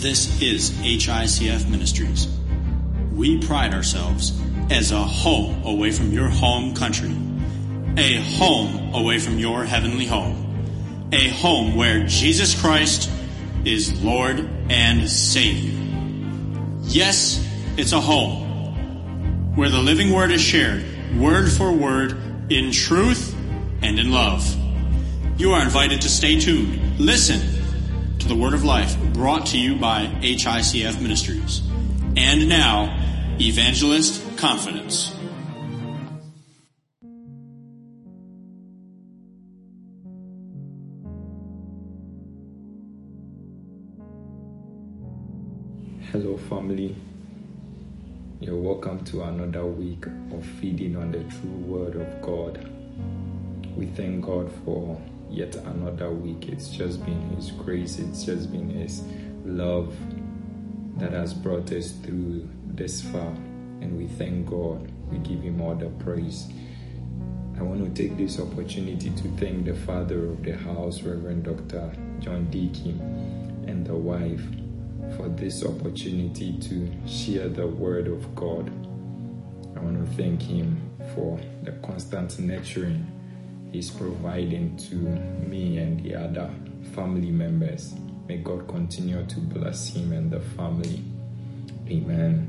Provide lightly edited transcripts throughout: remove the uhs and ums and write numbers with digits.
This is HICF Ministries. We pride ourselves as a home away from your home country, a home away from your heavenly home, a home where Jesus Christ is Lord and Savior. Yes, it's a home where the living word is shared, word for word, in truth and in love. You are invited to stay tuned. Listen to the Word of Life brought to you by HICF Ministries. And now, Evangelist Confidence. Hello family, you're welcome to another week of feeding on the true Word of God. We thank God for yet another week. It's just been His grace, it's just been His love that has brought us through this far, and we thank God. We give Him all the praise. I want to take this opportunity to thank the father of the house, Reverend Dr. John D. Kim, and the wife for this opportunity to share the Word of God. I want to thank him for the constant nurturing He's providing to me and the other family members. May God continue to bless him and the family. Amen.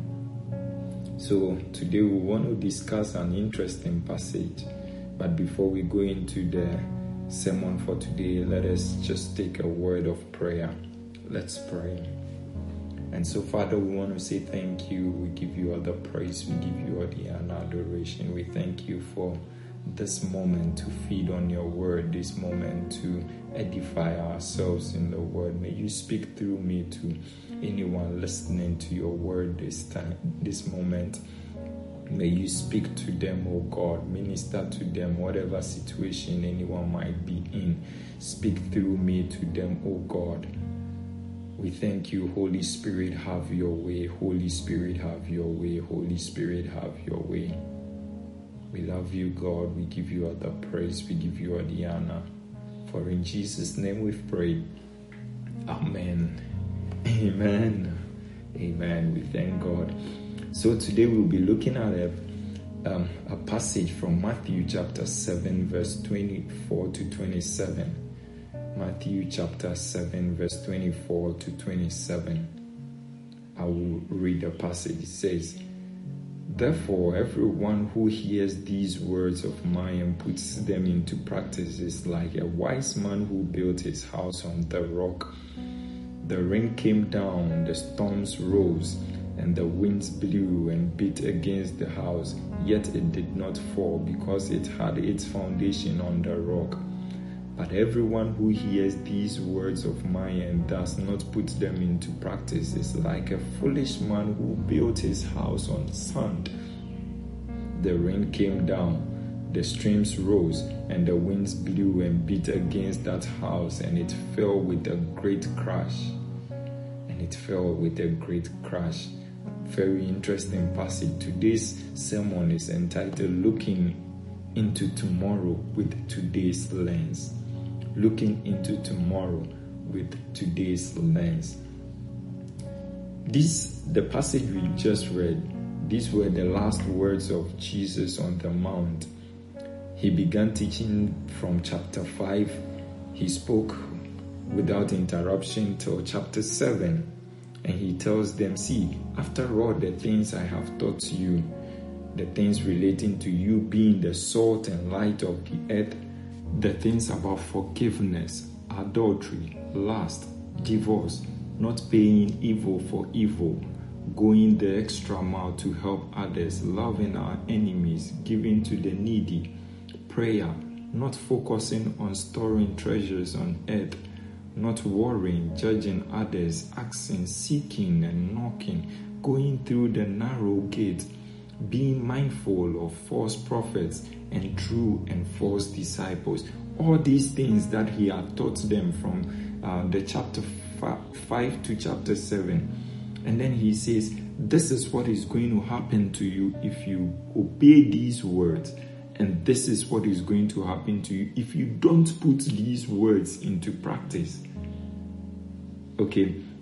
So today we want to discuss an interesting passage. But before we go into the sermon for today, let us just take a word of prayer. Let's pray. And so, Father, we want to say thank you. We give you all the praise. We give you all the honor, adoration. We thank you for this moment to feed on your word, this moment to edify ourselves in the word. May you speak through me to anyone listening to your word this moment. May you speak to them, oh God. Minister to them, whatever situation anyone might be in. Speak through me to them, oh God. We thank you, Holy Spirit, have your way. Holy Spirit, have your way. Holy Spirit, have your way. We love you, God. We give you all the praise. We give you all the honor. For in Jesus' name we've prayed. Amen. Amen. Amen. We thank God. So today we'll be looking at a passage from Matthew chapter 7, verse 24 to 27. Matthew chapter 7, verse 24 to 27. I will read the passage. It says, "Therefore, everyone who hears these words of mine and puts them into practice is like a wise man who built his house on the rock. The rain came down, the storms rose, and the winds blew and beat against the house, yet it did not fall because it had its foundation on the rock. But everyone who hears these words of mine and does not put them into practice is like a foolish man who built his house on sand. The rain came down, the streams rose, and the winds blew and beat against that house, and it fell with a great crash." And it fell with a great crash. Very interesting passage. Today's sermon is entitled Looking into Tomorrow with Today's Lens. Looking into tomorrow with today's lens. The passage we just read, these were the last words of Jesus on the Mount. He began teaching from chapter 5. He spoke without interruption till chapter 7. And he tells them, "See, after all the things I have taught you, the things relating to you being the salt and light of the earth, the things about forgiveness, adultery, lust, divorce, not paying evil for evil, going the extra mile to help others, loving our enemies, giving to the needy, prayer, not focusing on storing treasures on earth, not worrying, judging others, asking, seeking, and knocking, going through the narrow gate, being mindful of false prophets and true and false disciples." All these things that he had taught them from the chapter 5 to chapter 7. And then he says, this is what is going to happen to you if you obey these words. And this is what is going to happen to you if you don't put these words into practice. Okay,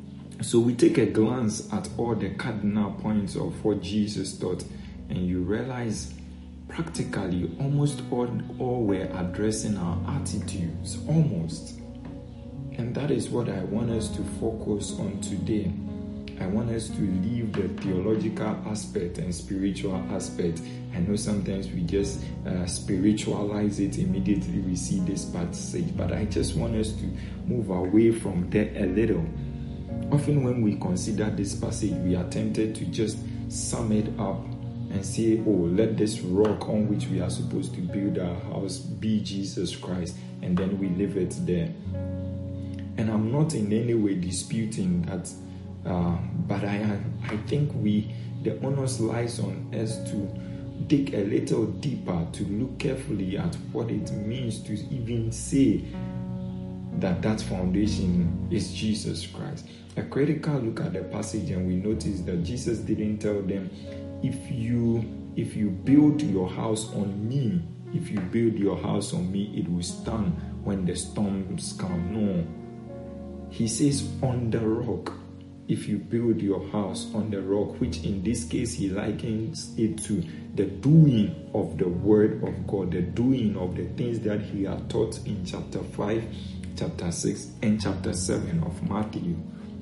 So we take a glance at all the cardinal points of what Jesus taught, and you realize practically almost all were addressing our attitudes, almost. And that is what I want us to focus on today. I want us to leave the theological aspect and spiritual aspect. I know sometimes we just spiritualize it immediately we see this passage, but I just want us to move away from there a little. Often when we consider this passage, we are tempted to just sum it up and say, oh, let this rock on which we are supposed to build our house be Jesus Christ, and then we leave it there. And I'm not in any way disputing that, but I think the onus lies on us to dig a little deeper, to look carefully at what it means to even say that foundation is Jesus Christ. A critical look at the passage, and we notice that Jesus didn't tell them, if you build your house on me, if you build your house on me, it will stand when the storms come. No. He says on the rock. If you build your house on the rock, which in this case he likens it to the doing of the word of God, the doing of the things that he had taught in chapter 5, chapter 6, and chapter 7 of Matthew.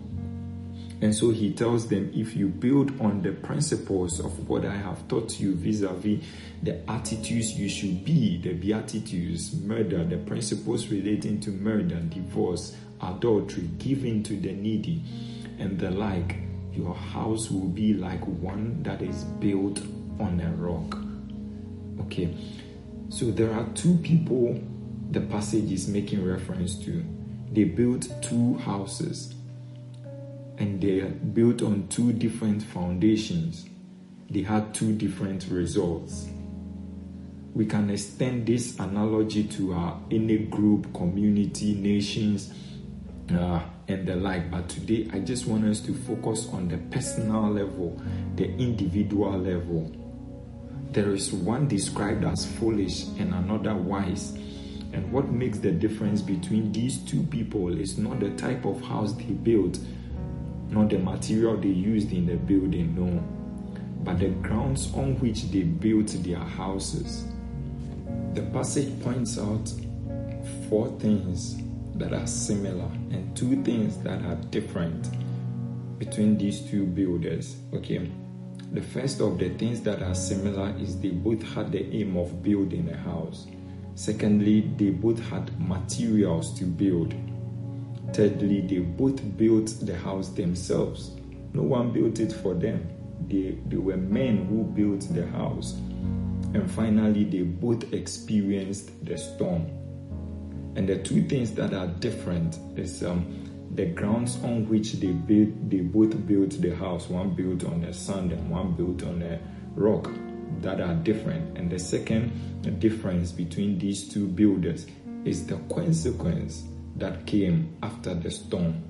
And so he tells them, if you build on the principles of what I have taught you vis-a-vis the attitudes you should be, the beatitudes, murder, the principles relating to murder, divorce, adultery, giving to the needy, and the like, your house will be like one that is built on a rock. Okay, so there are two people the passage is making reference to. They built two houses, and they are built on two different foundations. They had two different results. We can extend this analogy to any group, community, nations, and the like. But today, I just want us to focus on the personal level, the individual level. There is one described as foolish and another wise. And what makes the difference between these two people is not the type of house they built, not the material they used in the building, no, but the grounds on which they built their houses. The passage points out 4 things that are similar and 2 things that are different between these two builders. Okay, the first of the things that are similar is they both had the aim of building a house. Secondly, they both had materials to build. Thirdly, they both built the house themselves. No one built it for them. They were men who built the house. And finally, they both experienced the storm. And the 2 things that are different is the grounds on which they both built the house. One built on the sand and one built on a rock. That are different. And the second difference between these two builders is the consequence that came after the storm.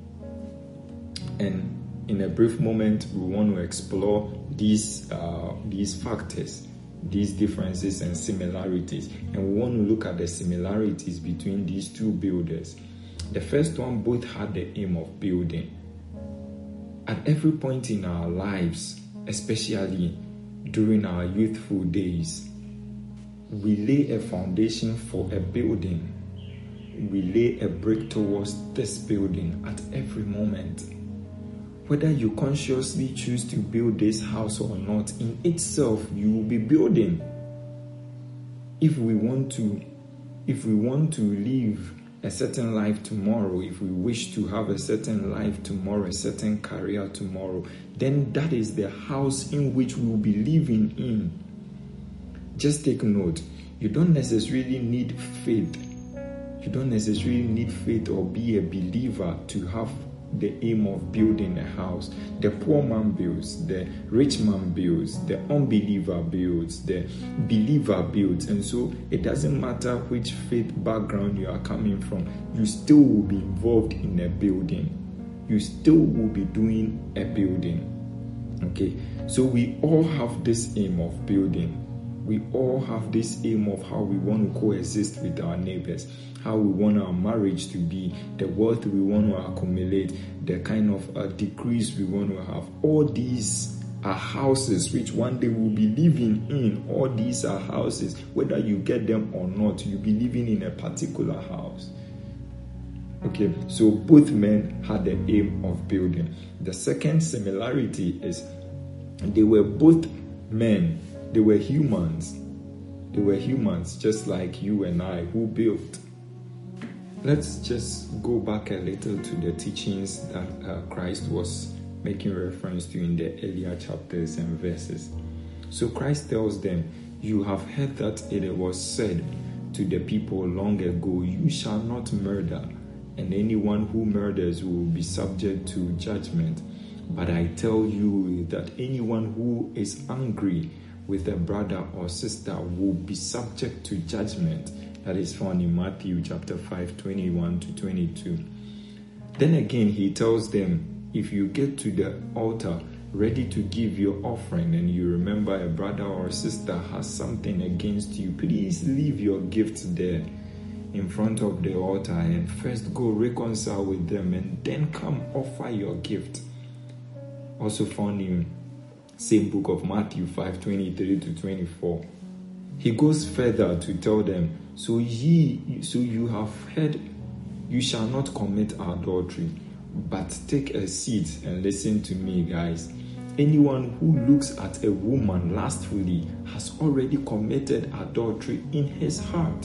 And in a brief moment, we want to explore these factors, these differences and similarities. And we want to look at the similarities between these two builders. The first one, both had the aim of building. At every point in our lives, especially during our youthful days, we lay a foundation for a building. We lay a brick towards this building at every moment. Whether you consciously choose to build this house or not, in itself, you will be building. If we want to live a certain life tomorrow, if we wish to have a certain life tomorrow, a certain career tomorrow, then that is the house in which we will be living in. Just take note, you don't necessarily need faith. You don't necessarily need faith or be a believer to have the aim of building a house. The poor man builds, the rich man builds, the unbeliever builds, the believer builds. And so it doesn't matter which faith background you are coming from, you still will be involved in a building. You still will be doing a building. Okay, so we all have this aim of building. We all have this aim of how we want to coexist with our neighbors, how we want our marriage to be, the wealth we want to accumulate, the kind of degrees we want to have. All these are houses which one day we'll be living in. All these are houses. Whether you get them or not, you'll be living in a particular house. Okay, so both men had the aim of building. The second similarity is they were both men. They were humans. They were humans just like you and I who built. Let's just go back a little to the teachings that Christ was making reference to in the earlier chapters and verses. So Christ tells them, you have heard that it was said to the people long ago, you shall not murder, and anyone who murders will be subject to judgment. But I tell you that anyone who is angry with a brother or sister will be subject to judgment. That is found in Matthew chapter 5, 21 to 22. Then again, he tells them, if you get to the altar ready to give your offering and you remember a brother or sister has something against you, please leave your gifts there in front of the altar and first go reconcile with them and then come offer your gift. Also found in same book of Matthew 5, 23 to 24. He goes further to tell them, so you have heard, you shall not commit adultery, but take a seat and listen to me, guys. Anyone who looks at a woman lustfully has already committed adultery in his heart.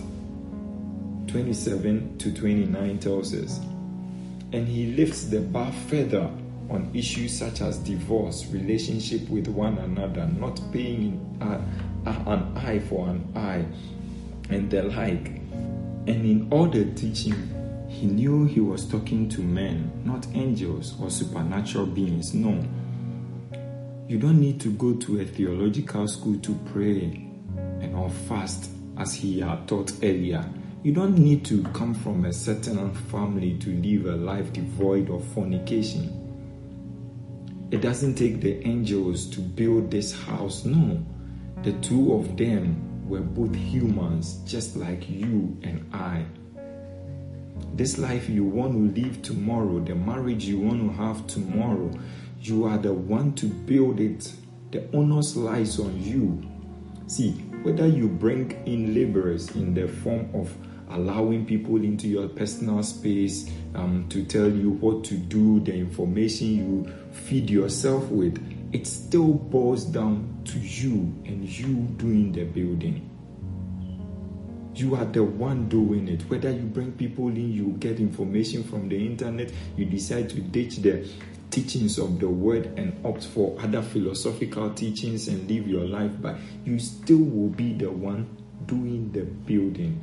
27 to 29 tells us. And he lifts the bar further on issues such as divorce, relationship with one another, not paying an eye for an eye, and the like. And in all the teaching, he knew he was talking to men, not angels or supernatural beings. No. You don't need to go to a theological school to pray and or fast as he had taught earlier. You don't need to come from a certain family to live a life devoid of fornication. It doesn't take the angels to build this house. No. The two of them were both humans, just like you and I. This life you want to live tomorrow, the marriage you want to have tomorrow, you are the one to build it. The onus lies on you. See, whether you bring in laborers in the form of allowing people into your personal space to tell you what to do, the information you feed yourself with, it still boils down to you and you doing the building. You are the one doing it. Whether you bring people in, you get information from the internet, you decide to ditch the teachings of the word and opt for other philosophical teachings and live your life by, you still will be the one doing the building.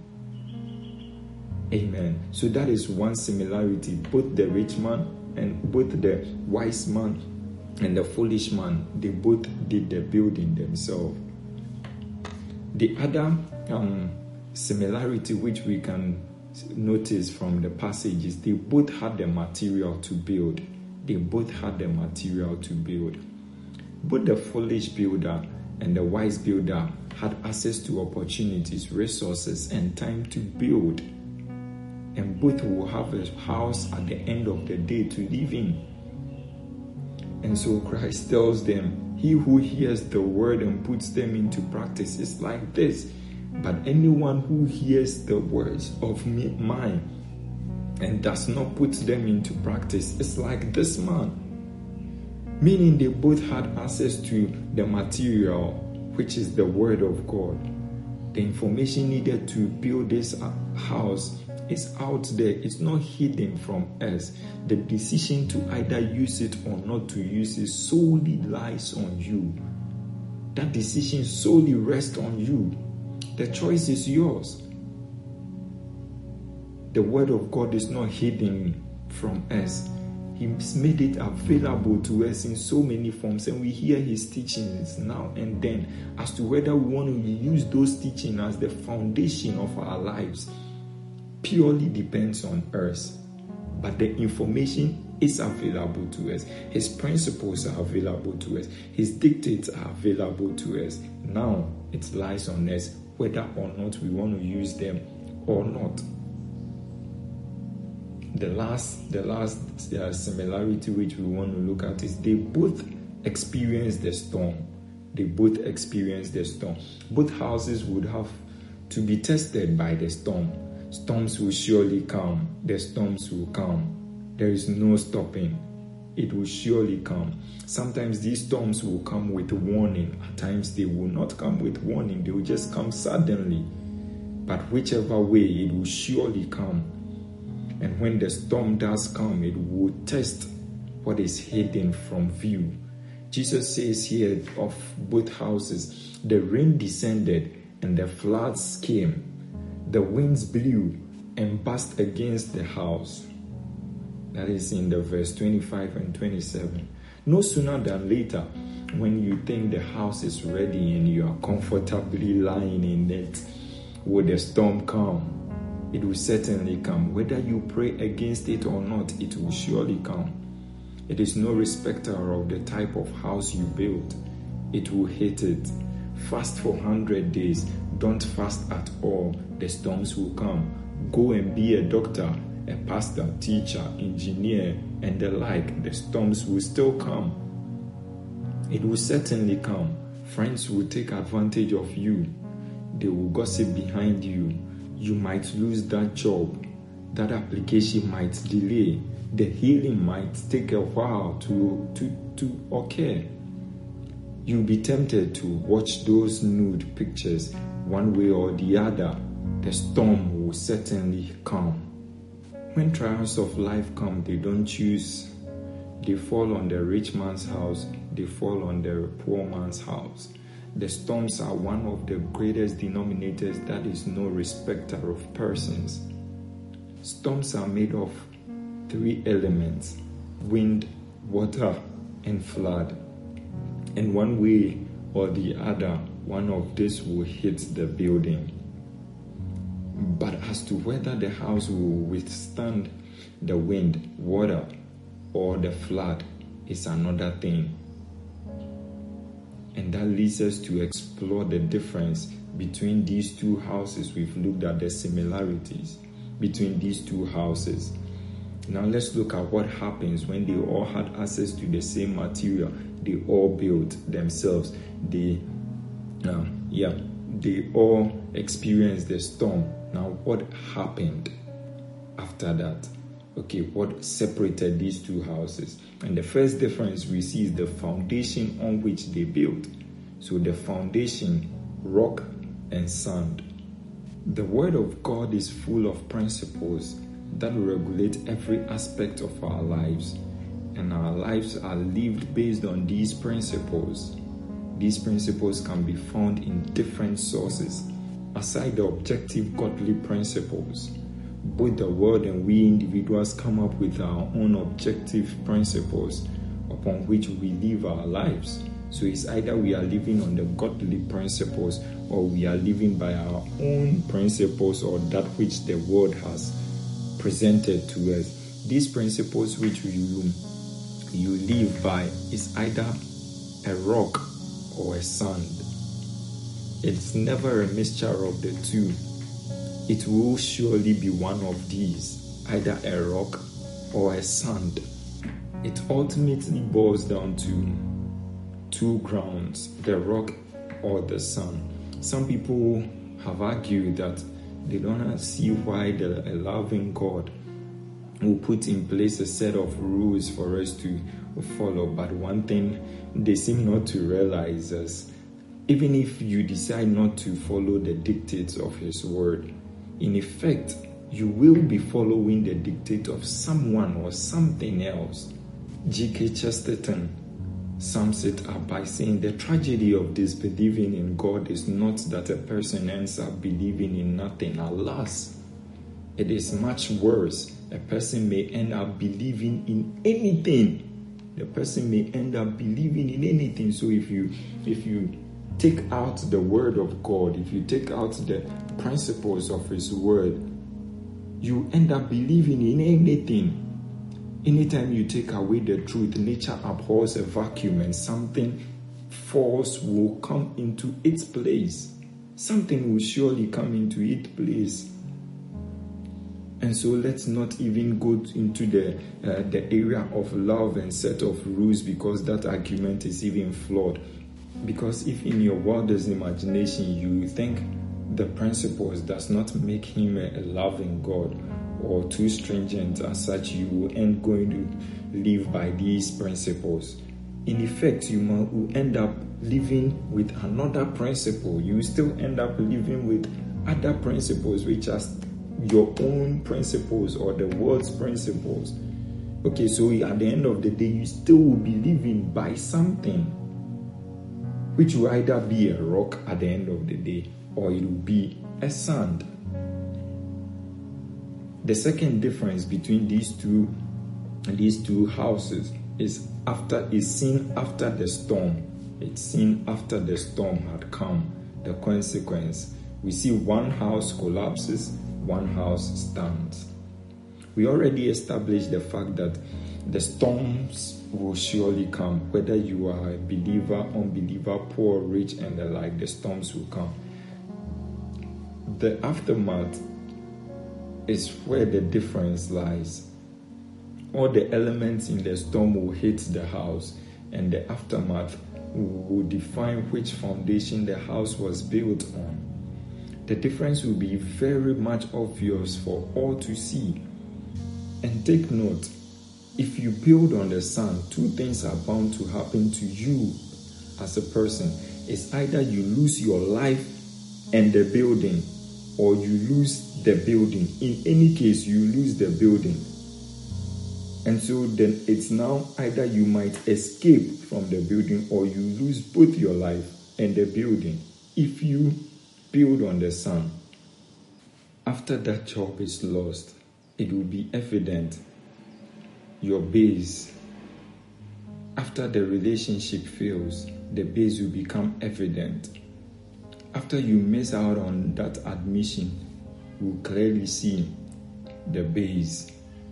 Amen. So that is one similarity. Both the rich man and both the wise man and the foolish man, they both did the building themselves. The other similarity which we can notice from the passage is they both had the material to build. They both had the material to build. Both the foolish builder and the wise builder had access to opportunities, resources, and time to build. And both will have a house at the end of the day to live in. And so Christ tells them, he who hears the word and puts them into practice is like this. But anyone who hears the words of mine and does not put them into practice is like this man. Meaning they both had access to the material, which is the word of God. The information needed to build this house is out there. It's not hidden from us. The decision to either use it or not to use it solely lies on you. That decision solely rests on you. The choice is yours. The word of God is not hidden from us. He's made it available to us in so many forms, and we hear his teachings now and then. As to whether we want to use those teachings as the foundation of our lives purely depends on us. But the information is available to us. His principles are available to us. His dictates are available to us. Now it lies on us whether or not we want to use them or not. The last similarity which we want to look at is they both experience the storm. They both experience the storm. Both houses would have to be tested by the storm. Storms will surely come. The storms will come. There is no stopping. It will surely come. Sometimes these storms will come with warning. At times they will not come with warning. They will just come suddenly. But whichever way, it will surely come. And when the storm does come, it will test what is hidden from view. Jesus says here of both houses, the rain descended and the floods came. The winds blew and burst against the house. That is in the verse 25 and 27. No sooner than later, when you think the house is ready and you are comfortably lying in it, will the storm come? It will certainly come. Whether you pray against it or not, it will surely come. It is no respecter of the type of house you build. It will hit it. Fast for 100 days. Don't fast at all. The storms will come. Go and be a doctor, a pastor, teacher, engineer, and the like. The storms will still come. It will certainly come. Friends will take advantage of you. They will gossip behind you. You might lose that job. That application might delay. The healing might take a while to occur. You'll be tempted to watch those nude pictures one way or the other. The storm will certainly come. When trials of life come, they don't choose. They fall on the rich man's house. They fall on the poor man's house. The storms are one of the greatest denominators that is no respecter of persons. Storms are made of 3 elements: wind, water, and flood. And one way or the other, one of these will hit the building. But as to whether the house will withstand the wind, water, or the flood is another thing. And that leads us to explore the difference between these two houses. We've looked at the similarities between these two houses. Now let's look at what happens when they all had access to the same material. They all built themselves. They all experienced the storm. Now what happened after that? Okay, what separated these two houses? And the first difference we see is the foundation on which they built. So the foundation, rock and sand. The Word of God is full of principles that regulate every aspect of our lives. And our lives are lived based on these principles. These principles can be found in different sources. Aside the objective godly principles, both the world and we individuals come up with our own objective principles upon which we live our lives. So it's either we are living on the godly principles or we are living by our own principles or that which the world has presented to us. These principles which you live by is either a rock or a sand. It's never a mixture of the two. It will surely be one of these, either a rock or a sand. It ultimately boils down to 2 grounds, the rock or the sand. Some people have argued that they don't see why a loving God will put in place a set of rules for us to follow. But one thing they seem not to realize is, even if you decide not to follow the dictates of His Word, in effect, you will be following the dictate of someone or something else. G.K. Chesterton sums it up by saying the tragedy of disbelieving in God is not that a person ends up believing in nothing. Alas, it is much worse. A person may end up believing in anything. The person may end up believing in anything. So if you take out the Word of God, if you take out the principles of His Word, you end up believing in anything. Anytime you take away the truth, nature abhors a vacuum and something false will come into its place. Something will surely come into its place. And so let's not even go into the area of love and set of rules, because that argument is even flawed. Because if in your wildest imagination you think the principles does not make him a loving God or too stringent as such, you ain't going to live by these principles. In effect, you will end up living with another principle. You will still end up living with other principles, which are your own principles or the world's principles. Okay, so at the end of the day, you still will be living by something, which will either be a rock at the end of the day, or it will be a sand. The second difference between these two houses is seen after the storm. It's seen after the storm had come. The consequence. We see one house collapses, one house stands. We already established the fact that the storms will surely come. Whether you are a believer, unbeliever, poor, rich, and the like, the storms will come. The aftermath is where the difference lies. All the elements in the storm will hit the house, and the aftermath will define which foundation the house was built on. The difference will be very much obvious for all to see. And take note, if you build on the sand, two things are bound to happen to you as a person. It's either you lose your life and the building, or you lose the building. In any case, you lose the building. And so then it's now either you might escape from the building, or you lose both your life and the building if you build on the sand. After that job is lost, it will be evident your base. After the relationship fails, the base will become evident. After you miss out on that admission, you will clearly see the base,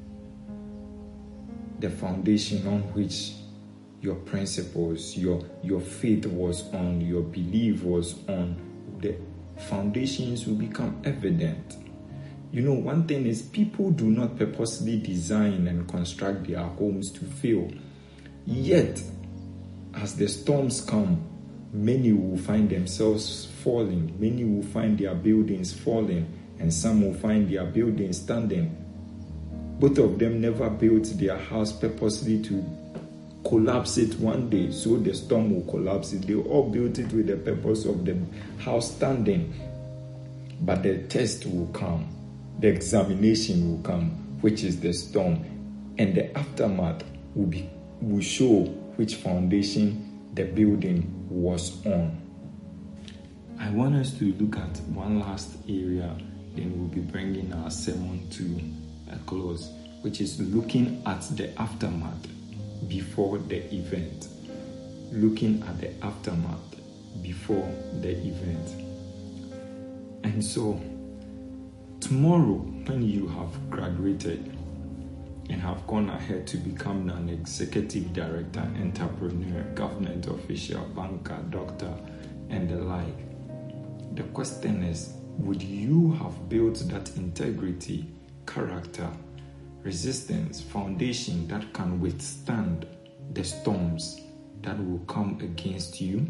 the foundation on which your principles, your faith was on, your belief was on. The foundations will become evident. You know, one thing is, people do not purposely design and construct their homes to fail. Yet, as the storms come, many will find themselves falling. Many will find their buildings falling, and some will find their buildings standing. Both of them never built their house purposely to collapse it one day, so the storm will collapse it. They all built it with the purpose of the house standing. But the test will come, the examination will come, which is the storm, and the aftermath will show which foundation the building was on. I want us to look at one last area, then we'll be bringing our sermon to a close, which is looking at the aftermath before the event. Looking at the aftermath before the event. And so, tomorrow, when you have graduated and have gone ahead to become an executive director, entrepreneur, government official, banker, doctor, and the like, the question is, would you have built that integrity, character, resistance, foundation that can withstand the storms that will come against you?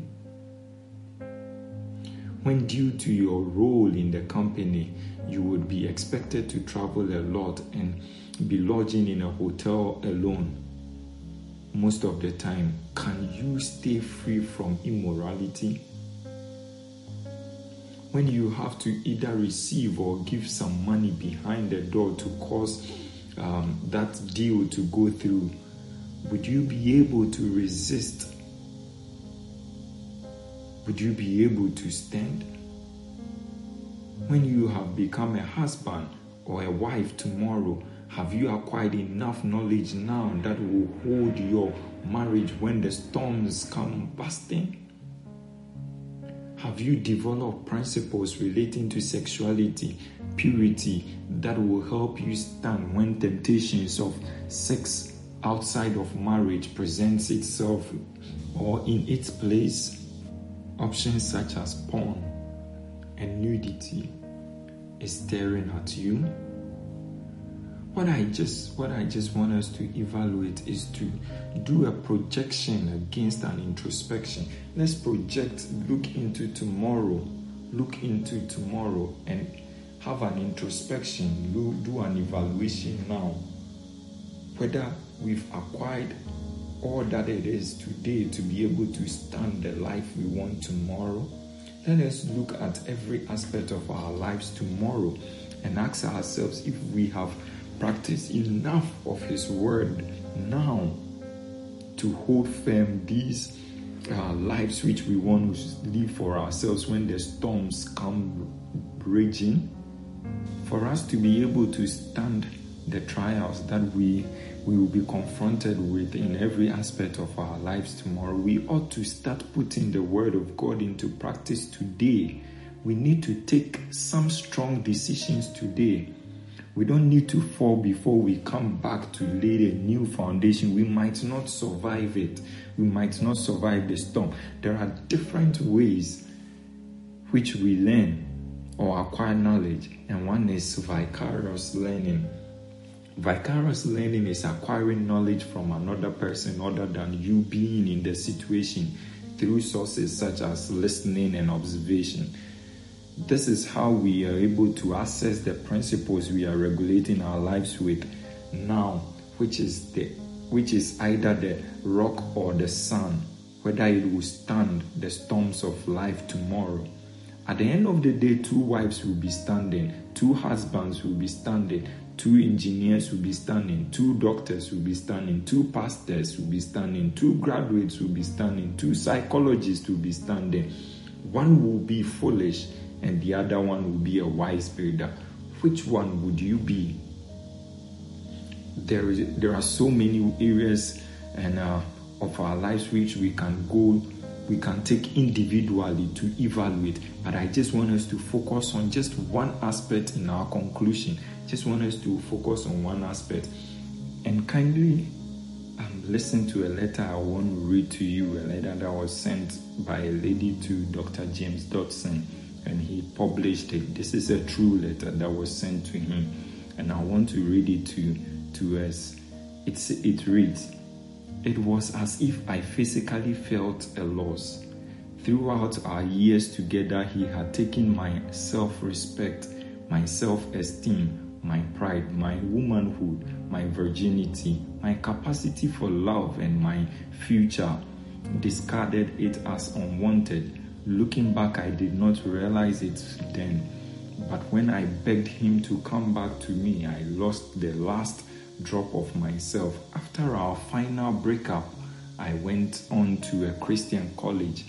When due to your role in the company, you would be expected to travel a lot and be lodging in a hotel alone most of the time, can you stay free from immorality? When you have to either receive or give some money behind the door to cause that deal to go through, would you be able to resist? Would you be able to stand? When you have become a husband or a wife tomorrow, have you acquired enough knowledge now that will hold your marriage when the storms come busting? Have you developed principles relating to sexuality, purity, that will help you stand when temptations of sex outside of marriage presents itself, or in its place, options such as porn and nudity is staring at you. What I just want us to evaluate is to do a projection against an introspection. Let's project, look into tomorrow, and have an introspection, do an evaluation now, whether we've acquired all that it is today to be able to stand the life we want tomorrow. Let us look at every aspect of our lives tomorrow and ask ourselves if we have practiced enough of His Word now to hold firm these lives which we want to live for ourselves when the storms come raging, for us to be able to stand the trials that we will be confronted with in every aspect of our lives tomorrow. We ought to start putting the Word of God into practice today. We need to take some strong decisions today. We don't need to fall before we come back to lay a new foundation. We might not survive it. We might not survive the storm. There are different ways which we learn or acquire knowledge, and one is vicarious learning. Vicarious learning is acquiring knowledge from another person other than you being in the situation through sources such as listening and observation. This is how we are able to assess the principles we are regulating our lives with now, which is either the rock or the sun, whether it will stand the storms of life tomorrow. At the end of the day, 2 wives will be standing, 2 husbands will be standing, 2 engineers will be standing, 2 doctors will be standing, 2 pastors will be standing, 2 graduates will be standing, 2 psychologists will be standing. One will be foolish and the other one will be a wise builder. Which one would you be? There are so many areas of our lives which we can take individually to evaluate, but I just want us to focus on just one aspect in our conclusion. Just want us to focus on one aspect. And kindly listen to a letter I want to read to you, a letter that was sent by a lady to Dr. James Dodson, and he published it. This is a true letter that was sent to him, and I want to read it to us. It reads, "It was as if I physically felt a loss. Throughout our years together, he had taken my self-respect, my self-esteem, my pride, my womanhood, my virginity, my capacity for love, and my future, discarded it as unwanted. Looking back, I did not realize it then. But when I begged him to come back to me, I lost the last drop of myself. After our final breakup, I went on to a Christian college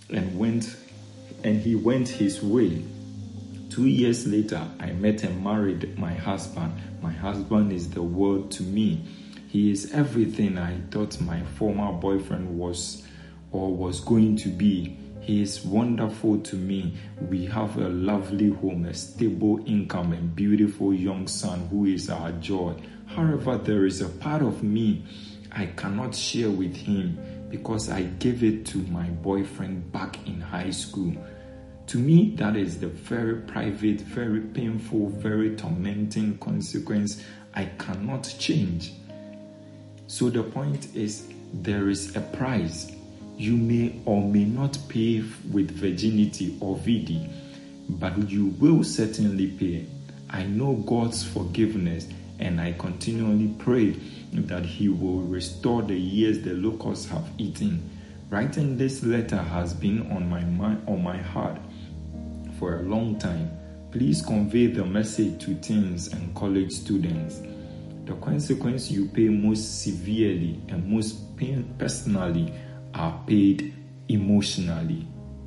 and he went his way. 2 years later, I met and married my husband. My husband is the world to me. He is everything I thought my former boyfriend was or was going to be. He is wonderful to me. We have a lovely home, a stable income, and beautiful young son who is our joy. However, there is a part of me I cannot share with him because I gave it to my boyfriend back in high school. To me, that is the very private, very painful, very tormenting consequence I cannot change. So the point is, there is a price you may or may not pay with virginity or VD, but you will certainly pay. I know God's forgiveness, and I continually pray that He will restore the years the locusts have eaten. Writing this letter has been on my mind, on my heart for a long time. Please convey the message to teens and college students. The consequence you pay most severely and most personally are paid emotionally."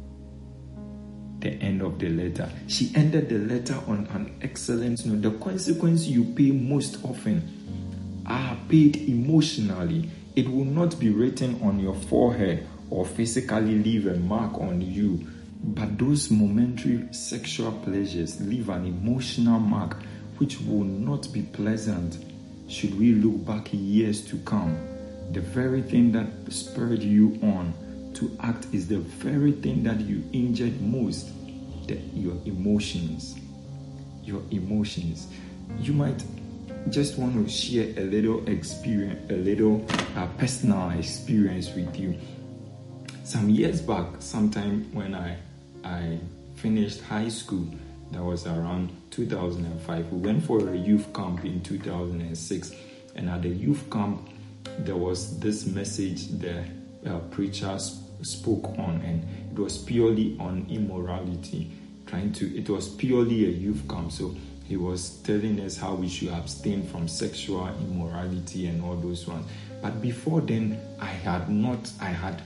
The end of the letter. She ended the letter on an excellent note. The consequence you pay most often are paid emotionally. It will not be written on your forehead or physically leave a mark on you, but those momentary sexual pleasures leave an emotional mark which will not be pleasant should we look back years to come, the very thing that spurred you on to act is the very thing that you injured most, your emotions. Your emotions. You might just want to share a little experience, a little personal experience with you. Some years back, sometime when I finished high school, that was around 2005. We went for a youth camp in 2006, and at the youth camp, there was this message the preacher spoke on, and it was purely on immorality. It was purely a youth camp, so he was telling us how we should abstain from sexual immorality and all those ones. But before then, I had not had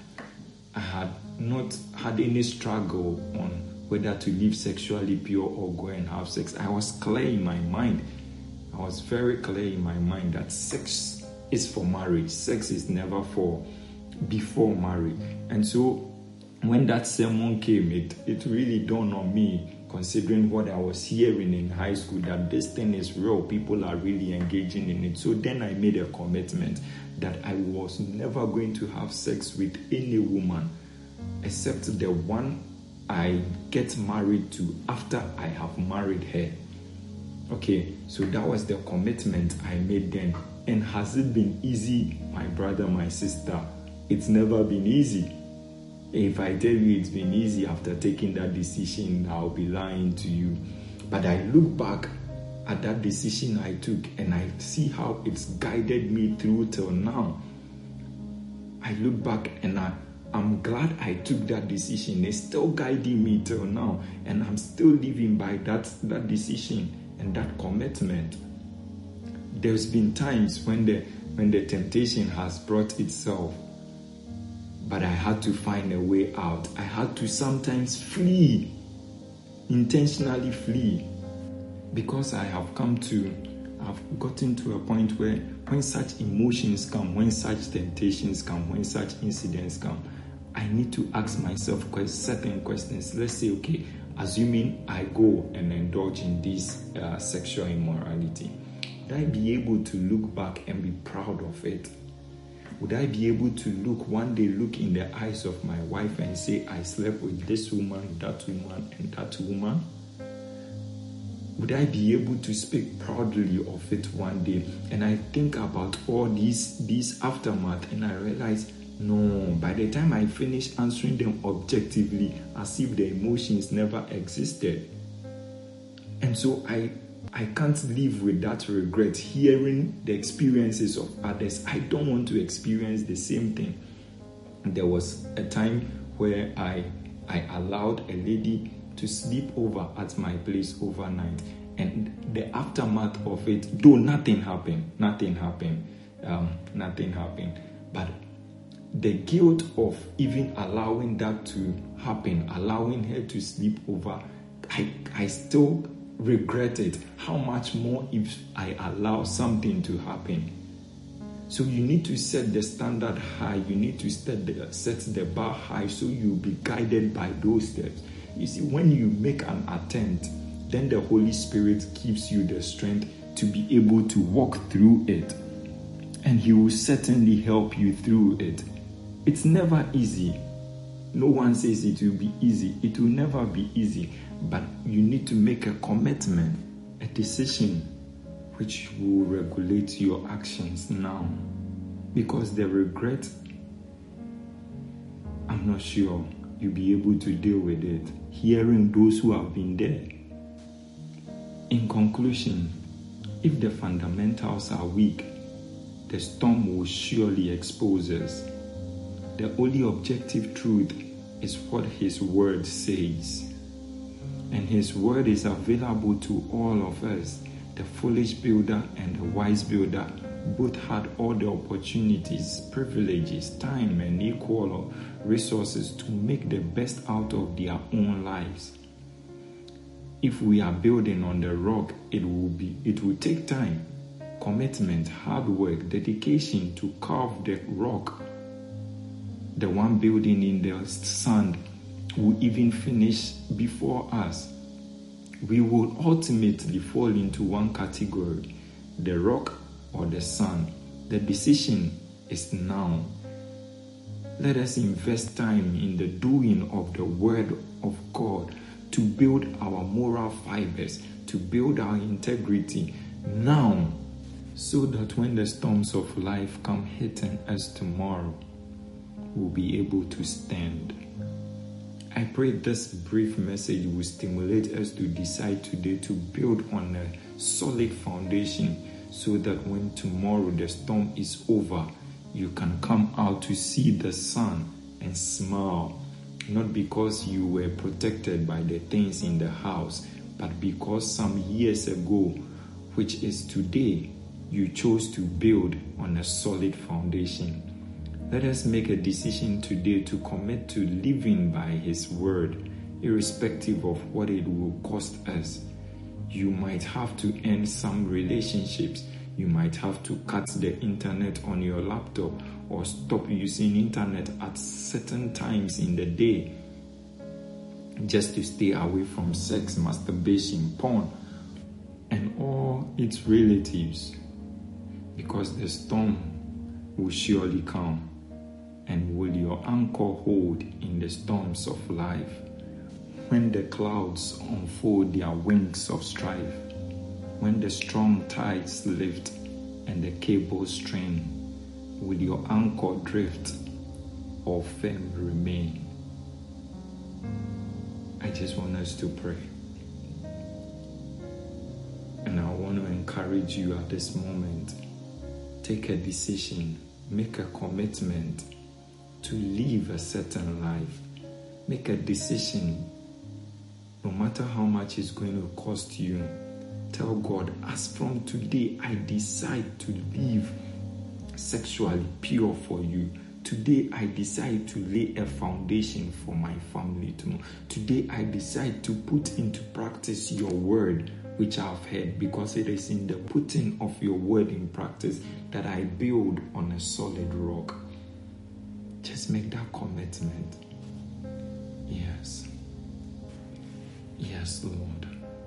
any struggle on whether to live sexually pure or go and have sex. I was clear in my mind. I was very clear in my mind that sex is for marriage. Sex is never for before marriage. And so when that sermon came, it really dawned on me, considering what I was hearing in high school, that this thing is real. People are really engaging in it. So then I made a commitment that I was never going to have sex with any woman except the one I get married to after I have married her. Okay, so that was the commitment I made then. And has it been easy, my brother, my sister? It's never been easy. If I tell you it's been easy after taking that decision, I'll be lying to you. But I look back at that decision I took and I see how it's guided me through till now. I look back and I'm glad I took that decision. It's still guiding me till now, and I'm still living by that decision and that commitment. There's been times when the temptation has brought itself, but I had to find a way out. I had to sometimes flee, intentionally flee, because I've gotten to a point where when such emotions come, when such temptations come, when such incidents come, I need to ask myself certain questions. Let's say, okay, assuming I go and indulge in this sexual immorality, would I be able to look back and be proud of it? Would I be able to one day look in the eyes of my wife and say, I slept with this woman, that woman, and that woman? Would I be able to speak proudly of it one day? And I think about all these aftermath, and I realize, no, by the time I finish answering them objectively, as if the emotions never existed. And so I can't live with that regret, hearing the experiences of others. I don't want to experience the same thing. There was a time where I allowed a lady to sleep over at my place overnight, and the aftermath of it, though nothing happened, but the guilt of even allowing that to happen, allowing her to sleep over, I still regret it. How much more if I allow something to happen? So you need to set the standard high. You need to set the bar high so you'll be guided by those steps. You see, when you make an attempt, then the Holy Spirit gives you the strength to be able to walk through it. And He will certainly help you through it. It's never easy. No one says it will be easy. It will never be easy. But you need to make a commitment, a decision, which will regulate your actions now. Because the regret, I'm not sure you'll be able to deal with it. Hearing those who have been there. In conclusion, if the fundamentals are weak, the storm will surely expose us. The only objective truth is what His Word says. And His Word is available to all of us. The foolish builder and the wise builder both had all the opportunities, privileges, time, and equal resources to make the best out of their own lives. If we are building on the rock, it will take time, commitment, hard work, dedication to carve the rock. The one building in the sand will even finish before us. We will ultimately fall into one category. The rock or the sun. The decision is now. Let us invest time in the doing of the Word of God to build our moral fibers, to build our integrity now, so that when the storms of life come hitting us tomorrow, we'll be able to stand. I pray this brief message will stimulate us to decide today to build on a solid foundation, so that when tomorrow the storm is over, you can come out to see the sun and smile, not because you were protected by the things in the house, but because some years ago, which is today, you chose to build on a solid foundation. Let us make a decision today to commit to living by His word, irrespective of what it will cost us. You might have to end some relationships. You might have to cut the internet on your laptop or stop using internet at certain times in the day just to stay away from sex, masturbation, porn, and all its relatives, because the storm will surely come. And will your anchor hold in the storms of life? When the clouds unfold their wings of strife, when the strong tides lift and the cables strain, will your anchor drift or firm remain? I just want us to pray. And I want to encourage you at this moment. Take a decision, make a commitment to live a certain life. Make a decision, no matter how much it's going to cost you. Tell God, as from today, I decide to live sexually pure for you. Today, I decide to lay a foundation for my family tomorrow. Today, I decide to put into practice your word, which I've heard, because it is in the putting of your word in practice that I build on a solid rock. Just make that commitment. Yes. Yes, Lord.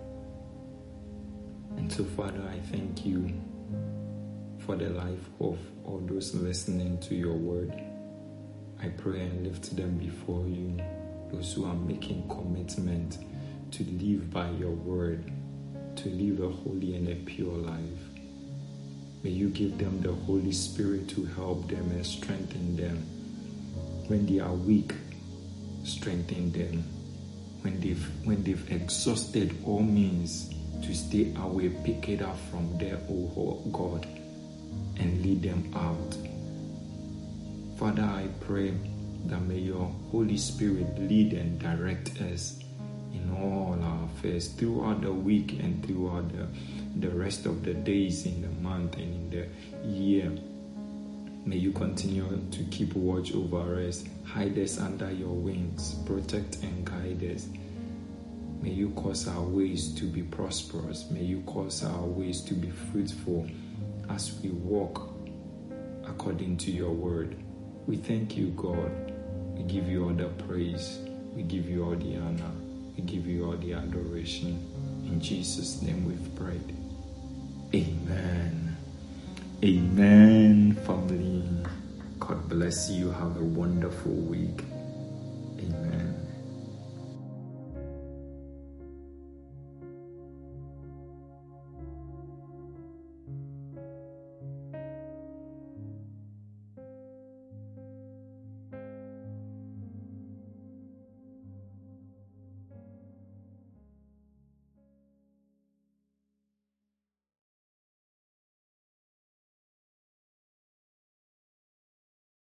And so, Father, I thank you for the life of all those listening to your word. I pray and lift them before you, those who are making commitment to live by your word, to live a holy and a pure life. May you give them the Holy Spirit to help them and strengthen them. When they are weak, strengthen them. When they've exhausted all means to stay away, pick it up from there, oh God, and lead them out. Father, I pray that may your Holy Spirit lead and direct us in all our affairs throughout the week and throughout the rest of the days in the month and in the year. May you continue to keep watch over us, hide us under your wings, protect and guide us. May you cause our ways to be prosperous. May you cause our ways to be fruitful as we walk according to your word. We thank you, God. We give you all the praise. We give you all the honor. We give you all the adoration. In Jesus' name we've prayed. Amen. Amen, family. God bless you. Have a wonderful week.